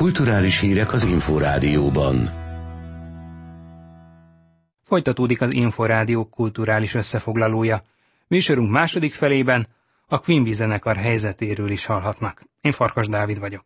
Kulturális hírek az Inforádióban. Folytatódik az Inforádió kulturális összefoglalója. Műsorunk második felében a Queen Bee zenekar helyzetéről is hallhatnak. Én Farkas Dávid vagyok.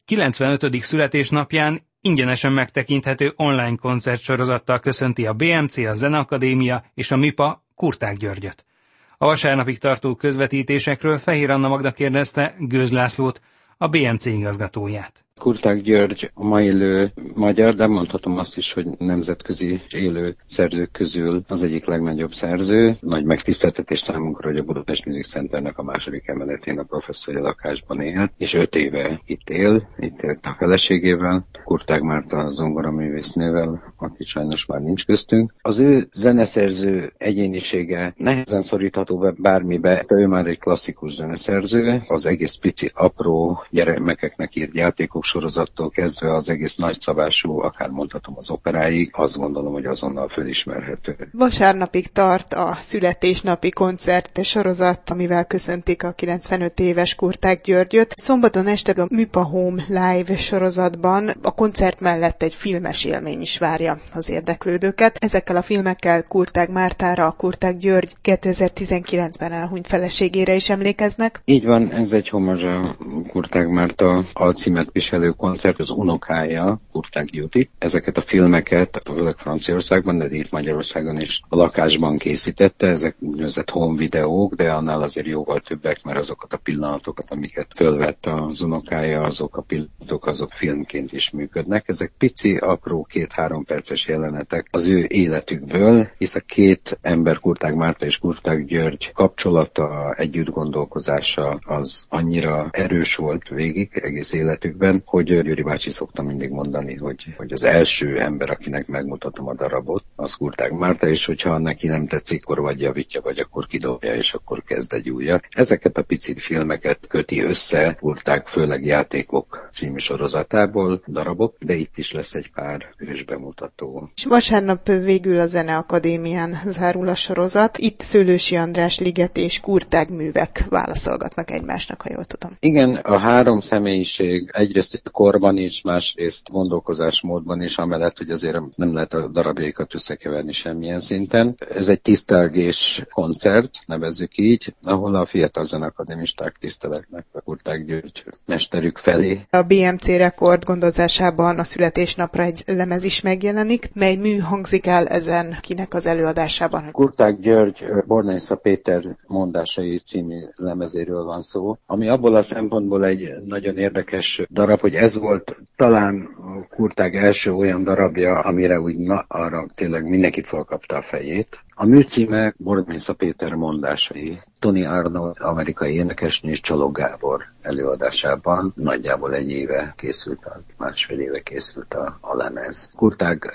95. születésnapján ingyenesen megtekinthető online koncertsorozattal köszönti a BMC, a Zeneakadémia és a MIPA Kurták Györgyöt. A vasárnapig tartó közvetítésekről Fehér Anna Magda kérdezte Gőz Lászlót, a BMC igazgatóját. Kurták György a ma élő magyar, de mondhatom azt is, hogy nemzetközi élő szerzők közül az egyik legnagyobb szerző. Nagy megtiszteltetés számunkra, hogy a Budapest Music Centernek a második emeletén a professzori lakásban él, és 5 éve itt élt a feleségével, Kurták Márta zongoraművésznővel, aki sajnos már nincs köztünk. Az ő zeneszerző egyénisége nehezen szorítható be bármibe, ő már egy klasszikus zeneszerző, az egész pici, apró gyermekeknek írt játékok sorozattól kezdve az egész nagyszabású, akár mondhatom az operáig, azt gondolom, hogy azonnal fölismerhető. Vasárnapig tart a születésnapi koncert sorozat, amivel köszöntik a 95 éves Kurták Györgyöt. Szombaton este a MIPA Home Live sorozatban a koncert mellett egy filmes élmény is várja az érdeklődőket. Ezekkel a filmekkel Kurták Mártára, a Kurták György 2019-ben elhunyt feleségére is emlékeznek. Így van, ez egy homazs a Kurták Márta alcímet viselő koncert, az unokája, Kurták Gyuri. Ezeket a filmeket, főleg Franciaországban, de itt Magyarországon is a lakásban készítette. Ezek úgynevezett home videók, de annál azért jóval többek, mert azokat a pillanatokat, amiket fölvett az unokája, azok a pillanatok, azok filmként is működnek. Ezek pici, apró, 2-3 perces jelenetek az ő életükből, hisz a két ember, Kurták Márta és Kurták György kapcsolata, együtt gondolkozása az annyira erős volt végig egész életükben, hogy Gyuri bácsi szokta mindig mondani, hogy az első ember, akinek megmutatom a darabot, az Kurták Márta, és hogyha neki nem tetszik, akkor vagy javítja, vagy akkor kidobja, és akkor kezd egy újat. Ezeket a picit filmeket köti össze Kurták főleg játékok című sorozatából, darabok, de itt is lesz egy pár ősbemutató. És vasárnap végül a Zeneakadémián zárul a sorozat. Itt Szőlősi András Liget és Kurták művek válaszolgatnak egymásnak, ha jól tudom. Igen, a három személyiség egyrészt a korban is, másrészt gondolkozásmódban is, amellett, hogy azért nem lehet a darabjaikat összekeverni semmilyen szinten. Ez egy tisztelgés koncert, nevezzük így, ahol a fiatal zeneakadémisták tiszteletnek a Kurták György mesterük felé. A BMC Rekord gondozásában a születésnapra egy lemez is megjelenik. Mely mű hangzik el ezen, kinek az előadásában? Kurták György Bornésza Péter mondásai című lemezéről van szó, ami abból a szempontból egy nagyon érdekes darab, hogy ez volt talán Kurták első olyan darabja, amire úgy arra tényleg mindenki felkapta a fejét. A mű címe Bornésza Péter mondásai. Tony Arnold, amerikai énekesnő, és Csalog Gábor előadásában nagyjából egy éve készült, másfél éve készült a lemez. Kurták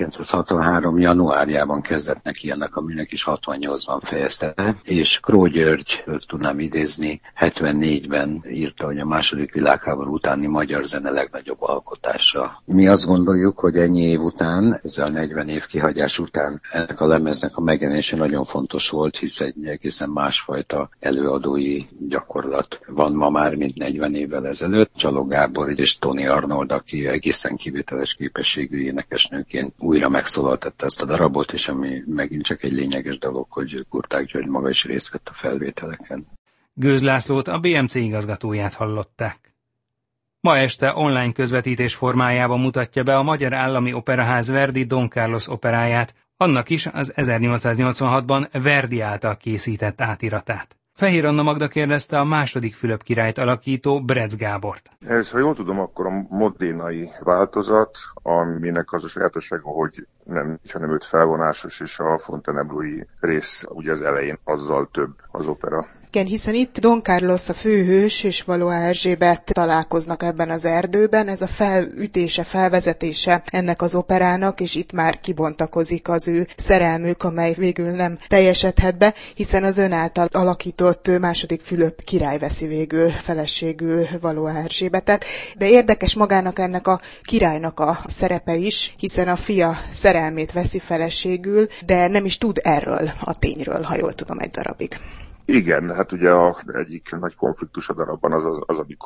1963. januárjában kezdett neki ennek a műnek, is 68-ban fejezte be, és Kró György, tudnám idézni, 74-ben írta, hogy a második világháború utáni magyar zene legnagyobb alkotása. Mi azt gondoljuk, hogy ennyi év után, ezzel 40 év kihagyás után ennek a lemeznek a megjelenése nagyon fontos volt, hisz egy egészen másfajta előadói gyakorlat van ma már, mint 40 évvel ezelőtt. Csalog Gábor és Tony Arnold, aki egészen kivételes képességű énekesnőként újra megszólaltatta ezt a darabot, és ami megint csak egy lényeges dolog, hogy Kurták György maga is részt vett a felvételeken. Gőz Lászlót, a BMC igazgatóját hallották. Ma este online közvetítés formájában mutatja be a Magyar Állami Operaház Verdi Don Carlos operáját, annak is az 1886-ban Verdi által készített átiratát. Fehér Anna Magda kérdezte a második Fülöp királyt alakító Brecz Gábort. Ez, ha jól tudom, akkor a modénai változat, aminek az a sajátossága, hogy nem 5 felvonásos, és a Fontainebleau-i rész ugye az elején azzal több az opera. Igen, hiszen itt Don Carlos a főhős és Valois Erzsébet találkoznak ebben az erdőben. Ez a felütése, felvezetése ennek az operának, és itt már kibontakozik az ő szerelmük, amely végül nem teljesedhet be, hiszen az ön által alakított második Fülöp király veszi végül feleségül Valois Erzsébetet. De érdekes magának ennek a királynak a szerepe is, hiszen a fia szerelmét veszi feleségül, de nem is tud erről a tényről, ha jól tudom, egy darabig. Igen, hát ugye egyik nagy konfliktus a darabban az, amikor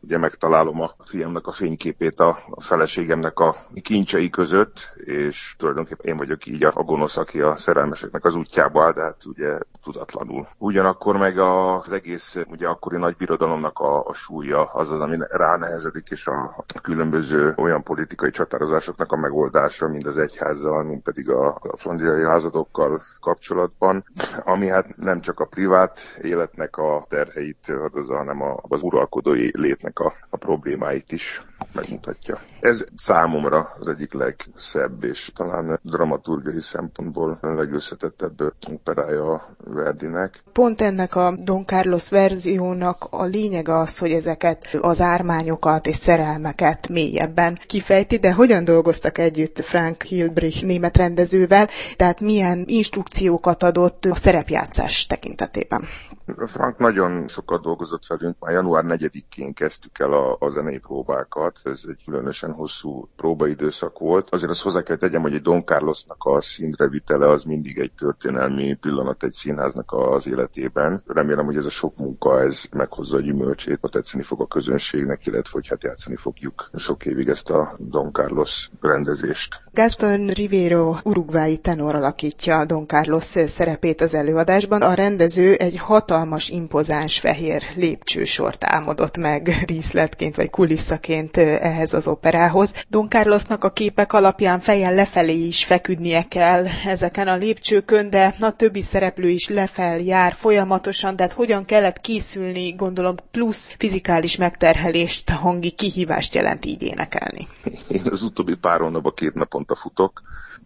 ugye megtalálom a fiamnak a fényképét a feleségemnek a kincsei között, és tulajdonképpen én vagyok így a gonosz, aki a szerelmeseknek az útjába áll, de hát ugye tudatlanul. Ugyanakkor meg az egész ugye akkori nagy birodalomnak a súlya az, ami ránehezedik, és a különböző olyan politikai csatározásoknak a megoldása, mind az egyházzal, mind pedig a flandriai lázadokkal kapcsolatban, ami hát nem csak a privát életnek a terheit hordozza, hanem az uralkodói létnek a problémáit is megmutatja. Ez számomra az egyik legszebb és talán dramaturgiai szempontból legösszetettebb operája Verdinek. Pont ennek a Don Carlos verziónak a lényege az, hogy ezeket az ármányokat és szerelmeket mélyebben kifejti, de hogyan dolgoztak együtt Frank Hilbrich német rendezővel, tehát milyen instrukciókat adott a szerepjátszás tekintetében? Frank nagyon sokat dolgozott velünk, már január 4-én kezdtük el a zenei próbákat, ez egy különösen hosszú próbaidőszak volt. Azért azt hozzá kell tegyem, hogy egy Don Carlosnak a színre vitele az mindig egy történelmi pillanat egy színháznak az életében. Remélem, hogy ez a sok munka, ez meghozza a gyümölcsét, tetszeni fog a közönségnek, illetve hogy hát játszani fogjuk sok évig ezt a Don Carlos rendezést. Gaston Rivero uruguayi tenor alakítja Don Carlos szerepét az előadásban. A rendező egy hatalmas, impozáns fehér lépcsősort álmodott meg díszletként vagy kulisszaként ehhez az operához. Don Carlosnak a képek alapján fejjel lefelé is feküdnie kell ezeken a lépcsőkön, de a többi szereplő is lefel jár folyamatosan, tehát hogyan kellett készülni, gondolom plusz fizikális megterhelést, hangi kihívást jelent így énekelni. Én az utóbbi pár hónapban 2 naponta futok,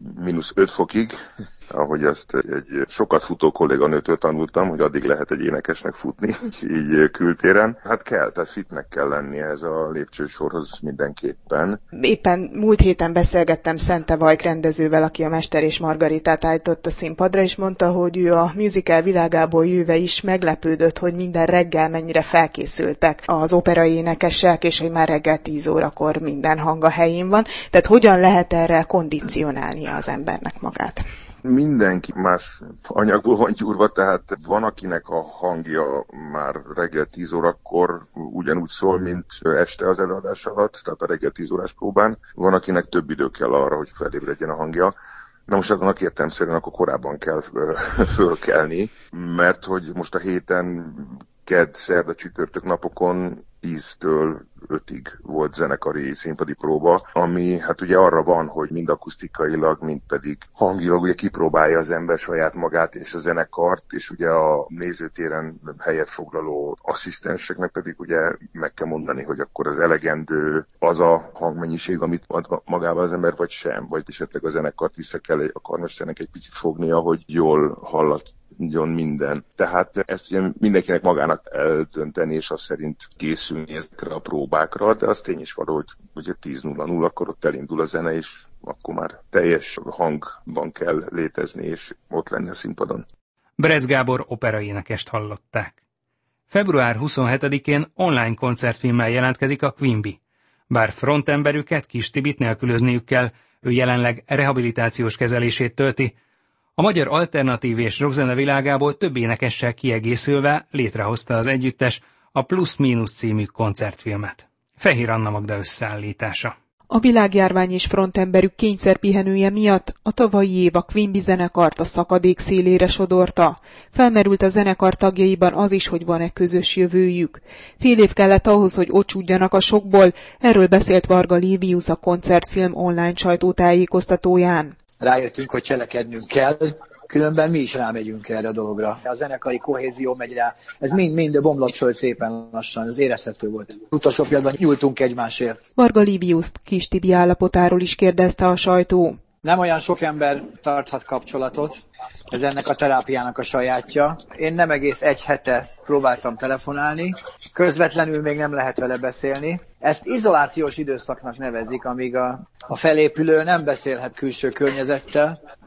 -5 fokig, ahogy ezt egy sokat futó kolléganőtől tanultam, hogy addig lehet egy énekesnek futni, így kültéren. Hát kell, tehát fitnek kell lennie ez a lépcsősorhoz mindenképpen. Éppen múlt héten beszélgettem Szente Vajk rendezővel, aki a Mester és Margaritát állított a színpadra, és mondta, hogy ő a musical világából jöve is meglepődött, hogy minden reggel mennyire felkészültek az opera énekesek, és hogy már reggel 10 órakor minden hang a helyén van. Tehát hogyan lehet erre kondicionálnia az embernek magát? Mindenki más anyagból van gyúrva, tehát van, akinek a hangja már reggel 10 órakor ugyanúgy szól, mint este az előadás alatt, tehát a reggel 10 órás próbán. Van, akinek több idő kell arra, hogy felébredjen a hangja. Na most annak értelemszerűen akkor korábban kell fölkelni, mert hogy most a héten kedd, szerda, csütörtök napokon 10-től 5-ig volt zenekari színpadi próba, ami hát ugye arra van, hogy mind akusztikailag, mind pedig hangilag ugye kipróbálja az ember saját magát és a zenekart, és ugye a nézőtéren helyet foglaló asszisztenseknek pedig ugye meg kell mondani, hogy akkor az elegendő az a hangmennyiség, amit ad magával az ember, vagy sem, vagy esetleg a zenekart vissza kell a karmesternek egy picit fognia, hogy jól hallatjon minden. Tehát ezt ugye mindenkinek magának eldönteni, és azt szerint készülni ezekre a próbákra, de az tény is való, hogy ugye 10:00 akkor ott elindul a zene, és akkor már teljes hangban kell létezni, és ott lenni a színpadon. Berec Gábor operaénekest hallották. Február 27-én online koncertfilmmel jelentkezik a Quimby. Bár frontemberüket, Kis Tibit nélkülözniük kell, ő jelenleg rehabilitációs kezelését tölti, a magyar alternatív és rockzene világából több énekessel kiegészülve létrehozta az együttes a Plusz-Mínusz című koncertfilmet. Fehér Anna Magda összeállítása. A világjárvány és frontemberük kényszerpihenője miatt a tavalyi év a Quimby zenekart a szakadék szélére sodorta. Felmerült a zenekar tagjaiban az is, hogy van-e közös jövőjük. Fél év kellett ahhoz, hogy ocsúdjanak a sokból, erről beszélt Varga Livius a koncertfilm online sajtótájékoztatóján. Rájöttünk, hogy cselekednünk kell, különben mi is rámegyünk erre a dologra. A zenekari kohézió megy rá, ez mind bomlott föl szépen lassan, ez érezhető volt. Utolsó pillanatban nyúltunk egymásért. Varga Liviuszt Kis Tibi állapotáról is kérdezte a sajtó. Nem olyan sok ember tarthat kapcsolatot, ez ennek a terápiának a sajátja. Én nem egész 1 hete próbáltam telefonálni, közvetlenül még nem lehet vele beszélni. Ezt izolációs időszaknak nevezik, amíg a felépülő nem beszélhet külső környezettel,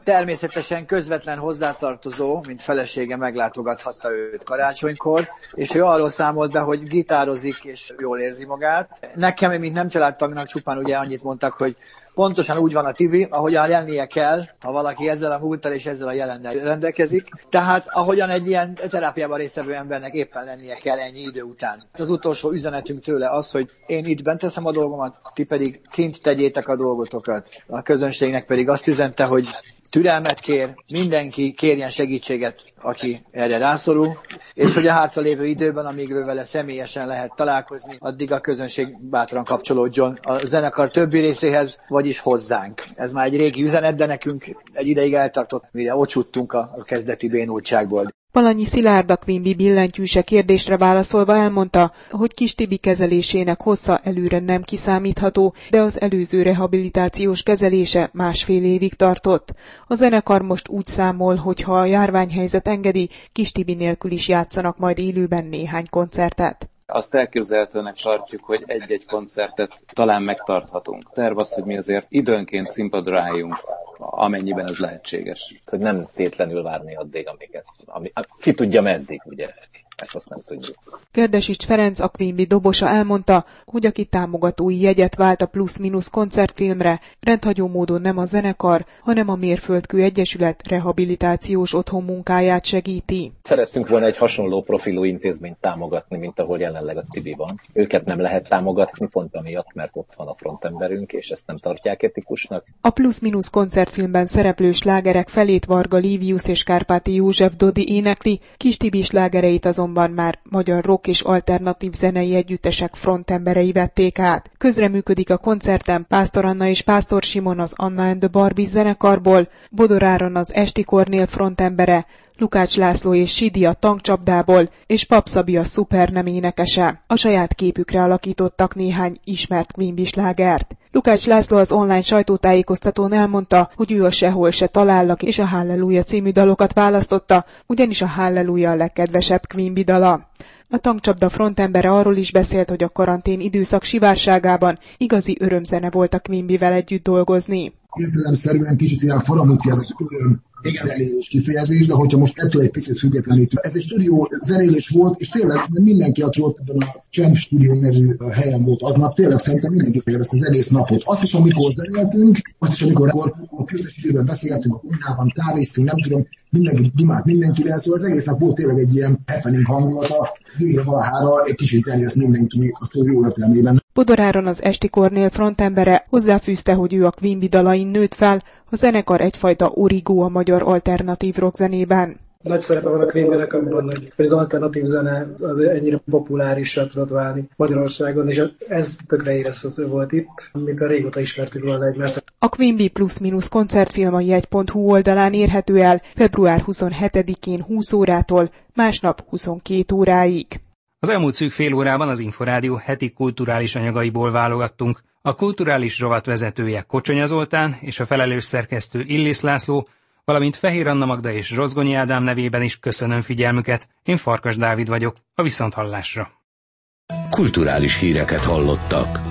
Természetesen közvetlen hozzátartozó, mint felesége meglátogathatta őt karácsonykor, és ő arról számolt be, hogy gitározik és jól érzi magát. Nekem, mint nem családtagnak csupán ugye annyit mondtak, hogy pontosan úgy van a Tibi, ahogyan lennie kell, ha valaki ezzel a múlttal és ezzel a jelennel rendelkezik. Tehát ahogyan egy ilyen terápiában résztvevő embernek éppen lennie kell ennyi idő után. Az utolsó üzenetünk tőle az, hogy én itt bent teszem a dolgomat, ti pedig kint tegyétek a dolgotokat. A közönségnek pedig azt üzente, hogy türelmet kér, mindenki kérjen segítséget, aki erre rászorul, és hogy a hátralévő időben, amíg ő vele személyesen lehet találkozni, addig a közönség bátran kapcsolódjon a zenekar többi részéhez, vagyis hozzánk. Ez már egy régi üzenet, de nekünk egy ideig eltartott, mire ocsuttunk a kezdeti bénultságból. Balanyi Szilárd a Quimby billentyűse kérdésre válaszolva elmondta, hogy Kis Tibi kezelésének hossza előre nem kiszámítható, de az előző rehabilitációs kezelése 1,5 évig tartott. A zenekar most úgy számol, hogy ha a járványhelyzet engedi, Kis Tibi nélkül is játszanak majd élőben néhány koncertet. Azt elképzelhetőnek tartjuk, hogy egy-egy koncertet talán megtarthatunk. Terv az, hogy mi azért időnként színpadra álljunk, amennyiben ez lehetséges. Hogy nem tétlenül várni addig, amíg ez, ki tudja meddig, ugye? Mert azt nem tudjuk. Kérdesics Ferenc, a Quimby dobosa elmondta, hogy aki támogatói jegyet vált a Plusz-Minusz koncertfilmre, rendhagyó módon nem a zenekar, hanem a Mérföldkő Egyesület rehabilitációs otthonmunkáját segíti. Szerettünk volna egy hasonló profilú intézményt támogatni, mint ahol jelenleg a Tibi van. Őket nem lehet támogatni, pont amiatt, mert ott van a frontemberünk, és ezt nem tartják etikusnak. A Plusz-Minusz koncertfilmben szereplő slágerek felét Varga Livius és Kárpáti József Dodi énekli, Kis Tibi slágereit azonban már magyar rock és alternatív zenei együttesek frontemberei vették át. Közreműködik a koncerten Pásztor Anna és Pásztor Simon az Anna and the Barbies zenekarból, Bodor Áron az Esti Kornél frontembere, Lukács László és Sidi a Tankcsapdából, és Pap Szabi a Szupernem énekese. A saját képükre alakítottak néhány ismert Quimby slágert. Lukács László az online sajtótájékoztatón elmondta, hogy ő a Sehol se talállak és a Halleluja című dalokat választotta, ugyanis a Halleluja a legkedvesebb Quimby dala. A Tankcsapda frontembere arról is beszélt, hogy a karantén időszak sivárságában igazi örömzene volt a Quimbyvel együtt dolgozni. Értelemszerűen kicsit ilyen faramúciázás öröm zenélés kifejezés, de hogyha most ettől egy picit függetlenítő. Ez egy stúdió zenélés volt, és tényleg mindenki, aki ott ebben a Csend Stúdió nevű helyen volt aznap, tényleg szerintem mindenki élvezte az egész napot. Azt is, amikor zenéltünk, azt is, amikor a közös időben beszélgetünk, a kunyhában kávéztunk, nem tudom, mindenki dumált mindenkivel, szóval az egész nap volt tényleg egy ilyen happening hangulata, végre valahára egy kicsit zenélt mindenki a szó jó értelmében. Bodor Áron az Esti Kornél frontembere hozzáfűzte, hogy ő a Quimby dalain nőtt fel, a zenekar egyfajta origó a magyar alternatív rockzenében. Nagy szerepe van a Quimbynek abban, hogy az alternatív zene az ennyire populárisra tudott válni Magyarországon, és ez tökre érezhető volt itt, mint a régóta ismertük volna egymást. A Quimby Plusz-Minusz koncertfilm a jegy.hu oldalán érhető el február 27-én 20 órától, másnap 22 óráig. Az elmúlt szűk fél órában az Inforádió heti kulturális anyagaiból válogattunk. A kulturális rovat vezetője Kocsonya Zoltán és a felelős szerkesztő Illis László, valamint Fehér Anna Magda és Rozgonyi Ádám nevében is köszönöm figyelmüket. Én Farkas Dávid vagyok, a viszonthallásra. Kulturális híreket hallottak.